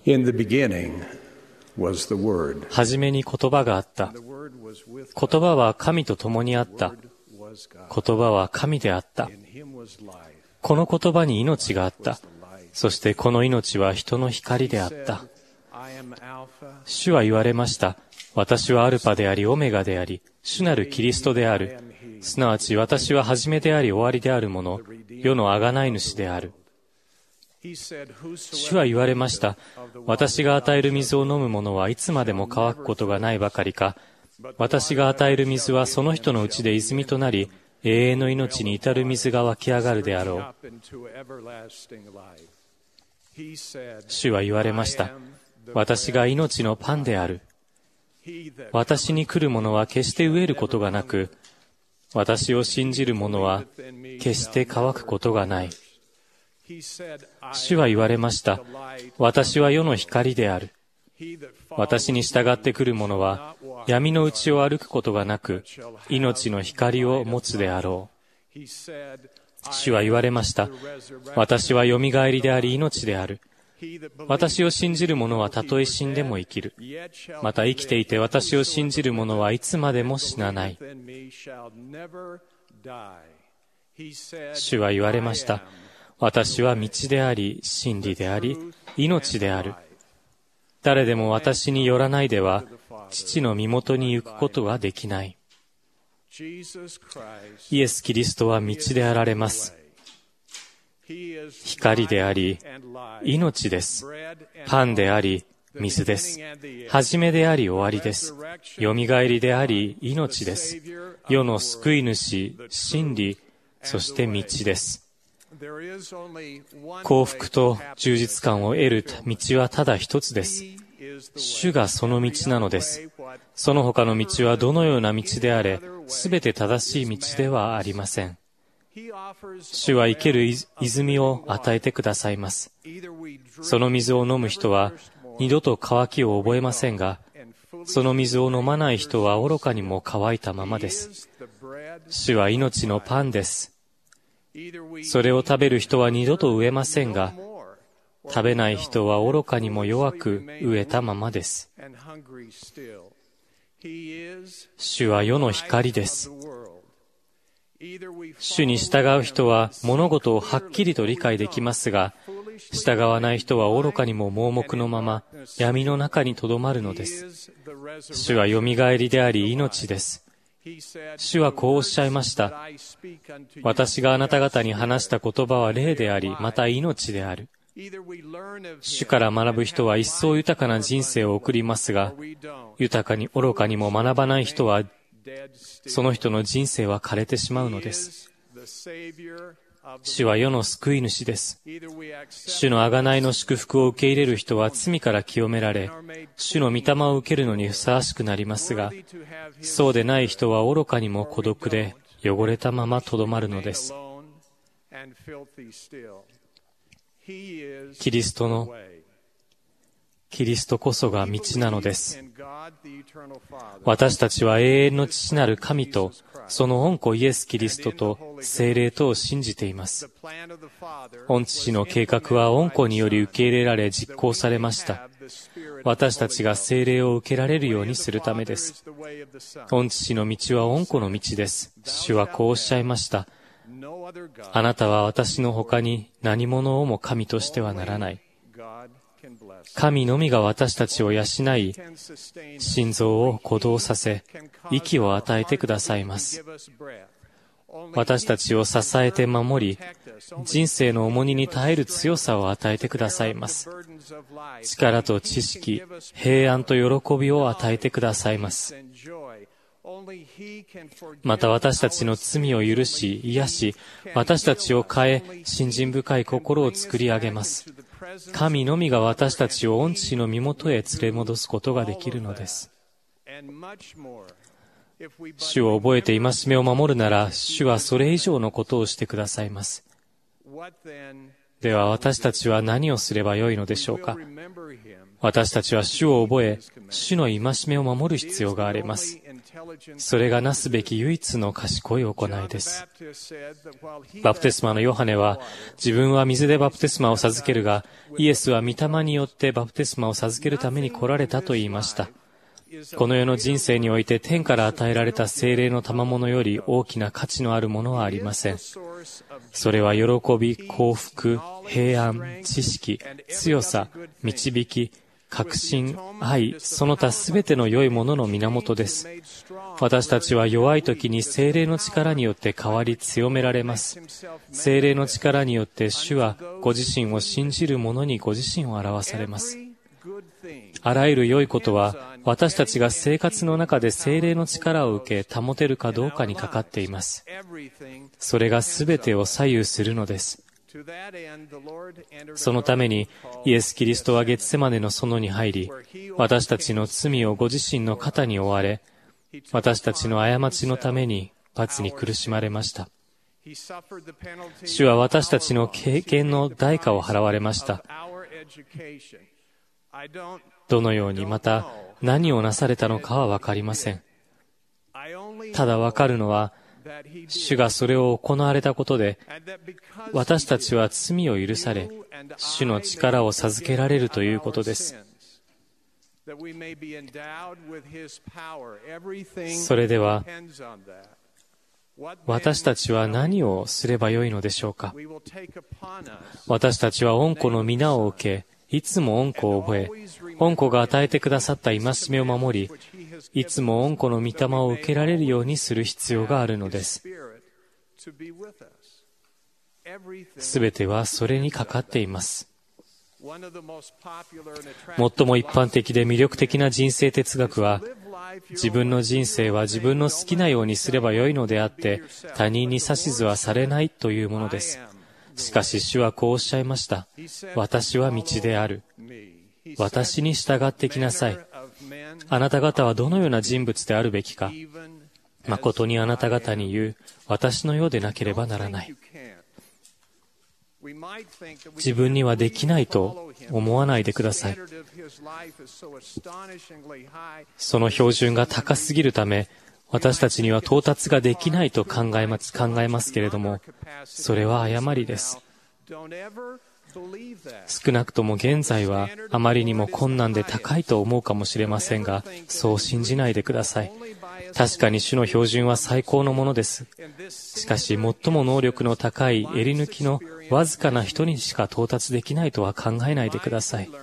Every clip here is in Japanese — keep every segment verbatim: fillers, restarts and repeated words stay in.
In the beginning was the Word. はじめに言葉があった。言葉は神と共にあった。言葉は神であった。この言葉に命があった。そしてこの命は人の光であった。主は言われました。私はアルパでありオメガであり、主なるキリストである。すなわち私は初めであり終わりであるもの、世の贖い主である。主は言われました。私が与える水を飲む者はいつまでも乾くことがないばかりか、私が与える水はその人のうちで泉となり、永遠の命に至る水が湧き上がるであろう。主は言われました。私が命のパンである。私に来る者は決して飢えることがなく、私を信じる者は決して乾くことがない。主は言われました。私は世の光である。私に従ってくる者は闇の内を歩くことがなく、命の光を持つであろう。主は言われました。私はよみがえりであり命である。私を信じる者はたとえ死んでも生きる。また生きていて私を信じる者はいつまでも死なない。主は言われました。私は道であり、真理であり、命である。誰でも私によらないでは、父の身元に行くことはできない。イエス・キリストは道であられます。光であり、命です。パンであり、水です。初めであり終わりです。よみがえりであり、命です。世の救い主、真理、そして道です。幸福と充実感を得る道はただ一つです。主がその道なのです。その他の道はどのような道であれ、すべて正しい道ではありません。主は生ける泉を与えてくださいます。その水を飲む人は二度と渇きを覚えませんが、その水を飲まない人は愚かにも乾いたままです。主は命のパンです。それを食べる人は二度と飢えませんが、食べない人は愚かにも弱く飢えたままです。主は世の光です。主に従う人は物事をはっきりと理解できますが、従わない人は愚かにも盲目のまま闇の中にとどまるのです。主はよみがえりであり命です。主はこうおっしゃいました。私があなた方に話した言葉は霊であり、また命である。主から学ぶ人は一層豊かな人生を送りますが、豊かに愚かにも学ばない人は、その人の人生は枯れてしまうのです。主は世の救い主です。主の贖いの祝福を受け入れる人は罪から清められ、主の御霊を受けるのにふさわしくなりますが、そうでない人は愚かにも孤独で汚れたままとどまるのです。キリストのキリストこそが道なのです。私たちは永遠の父なる神と、その御子イエス・キリストと聖霊とを信じています。御父の計画は御子により受け入れられ実行されました。私たちが聖霊を受けられるようにするためです。御父の道は御子の道です。主はこうおっしゃいました。あなたは私の他に何者をも神としてはならない。神のみが私たちを養い、心臓を鼓動させ、息を与えてくださいます。私たちを支えて守り、人生の重荷に耐える強さを与えてくださいます。力と知識、平安と喜びを与えてくださいます。また私たちの罪を許し、癒し、私たちを変え、信心深い心を作り上げます。神のみが私たちを御父の身元へ連れ戻すことができるのです。主を覚えて戒めを守るなら、主はそれ以上のことをしてくださいます。では私たちは何をすればよいのでしょうか。私たちは主を覚え、主の戒めを守る必要があります。 それがなすべき唯一の賢い行いです。バプテスマのヨハネは、自分は水でバプテスマを授けるが、イエスは御霊によってバプテスマを授けるために来られたと言いました。この世の人生において天から与えられた聖霊の賜物より大きな価値のあるものはありません。それは喜び、幸福、平安、知識、強さ、導き、確信、愛、その他すべての良いものの源です。私たちは弱い時に聖霊の力によって変わり強められます。聖霊の力によって主はご自身を信じる者にご自身を表されます。あらゆる良いことは私たちが生活の中で聖霊の力を受け保てるかどうかにかかっています。それがすべてを左右するのです。そのためにイエス・キリストはゲツセマネの園に入り、私たちの罪をご自身の肩に負われ、私たちの過ちのために罰に苦しまれました。主は私たちの経験の代価を払われました。どのようにまた何をなされたのかはわかりません。ただわかるのは、主がそれを行われたことで、私たちは罪を許され、主の力を授けられるということです。それでは、私たちは何をすればよいのでしょうか。私たちは恩子の皆を受け、いつも恩子を覚え、恩子が与えてくださった戒めを守り、いつも恩子の御霊を受けられるようにする必要があるのです。すべてはそれにかかっています。最も一般的で魅力的な人生哲学は、自分の人生は自分の好きなようにすればよいのであって、他人に指図はされないというものです。しかし主はこうおっしゃいました。私は道である。私に従ってきなさい。あなた方はどのような人物であるべきか。誠にあなた方に言う、私のようでなければならない。自分にはできないと思わないでください。その標準が高すぎるため、私たちには到達ができないと考えます、考えますけれども、それは誤りです。少なくとも現在はあまりにも困難で高いと思うかもしれませんが、そう信じないでください。確かに主の標準は最高のものです。しかし、最も能力の高い襟抜きのわずかな人にしか到達できないとは考えないでください。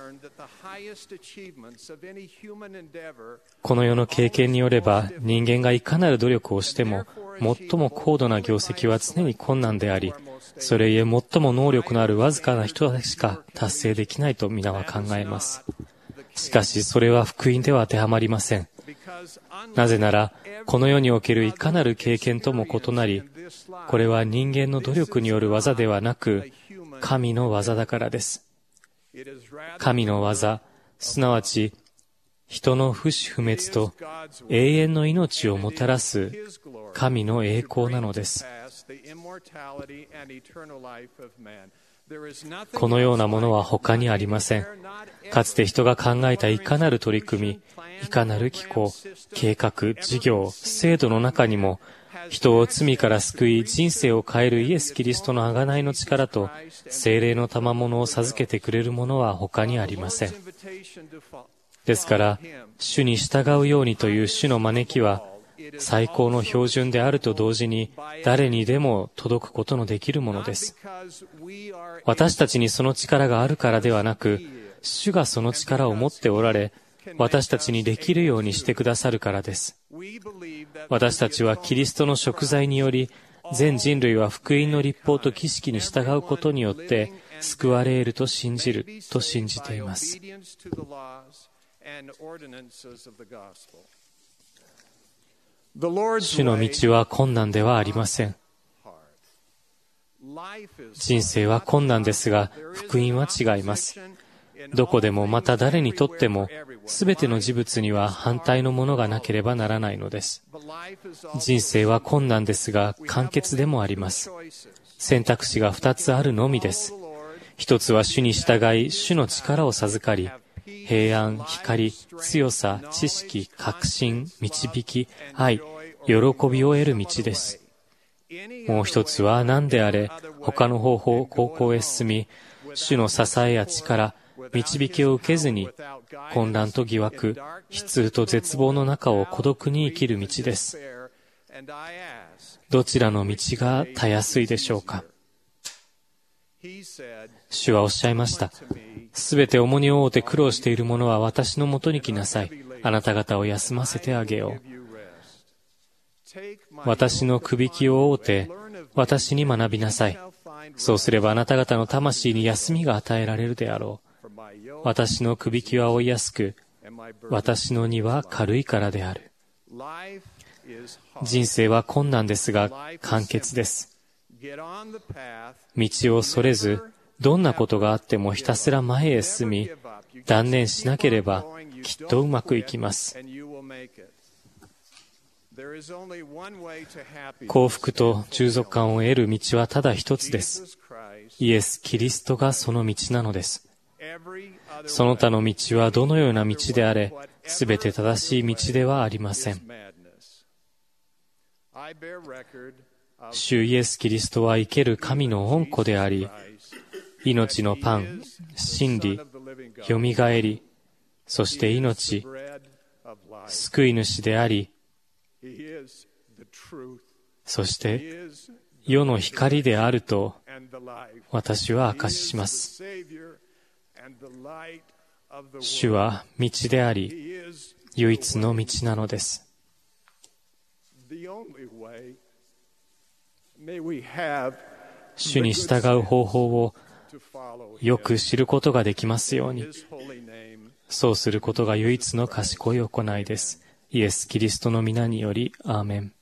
この世の経験によれば、人間がいかなる努力をしても、最も高度な業績は常に困難であり、それゆえ最も能力のあるわずかな人しか達成できないと皆は考えます。しかし、それは福音では当てはまりません。なぜなら、この世におけるいかなる経験とも異なり、これは人間の努力による技ではなく、神の技だからです。神の技、すなわち、人の不死不滅と永遠の命をもたらす神の栄光なのです。このようなものは他にありません。かつて人が考えたいかなる取り組み、いかなる機構、計画、事業、制度の中にも、人を罪から救い、人生を変えるイエス・キリストの贖いの力と、聖霊の賜物を授けてくれるものは他にありません。ですから、主に従うようにという主の招きは、最高の標準であると同時に、誰にでも届くことのできるものです。私たちにその力があるからではなく、主がその力を持っておられ、私たちにできるようにしてくださるからです。私たちはキリストの贖罪により、全人類は福音の律法と儀式に従うことによって救われると信じると信じています。主の道は困難ではありません。人生は困難ですが、福音は違います。どこでもまた誰にとっても、すべての事物には反対のものがなければならないのです。人生は困難ですが、簡潔でもあります。選択肢が二つあるのみです。一つは主に従い、主の力を授かり、 平安、光、強さ、知識、確信、導き、愛、喜びを得る道です。もう一つは何であれ、他の方法、高校へ進み、主の支えや力、導きを受けずに、混乱と疑惑、悲痛と絶望の中を孤独に生きる道です。どちらの道がたやすいでしょうか。主はおっしゃいました。すべて重荷を負って苦労している者は私のもとに来なさい。あなた方を休ませてあげよう。私のくびきを負うて、私に学びなさい。そうすればあなた方の魂に休みが与えられるであろう。私のくびきは負いやすく、私の荷は軽いからである。人生は困難ですが、簡潔です。道をそれず、どんなことがあってもひたすら前へ進み、断念しなければ、きっとうまくいきます。幸福と充足感を得る道はただ一つです。イエス・キリストがその道なのです。その他の道はどのような道であれ、すべて正しい道ではありません。主イエス・キリストは生ける神の御子であり、命のパン、真理、よみがえり、そして命、救い主であり、そして世の光であると私は証しします。主は道であり、唯一の道なのです。主に従う方法をよく知ることができますように。そうすることが唯一の賢い行いです。イエス・キリストの皆により、アーメン。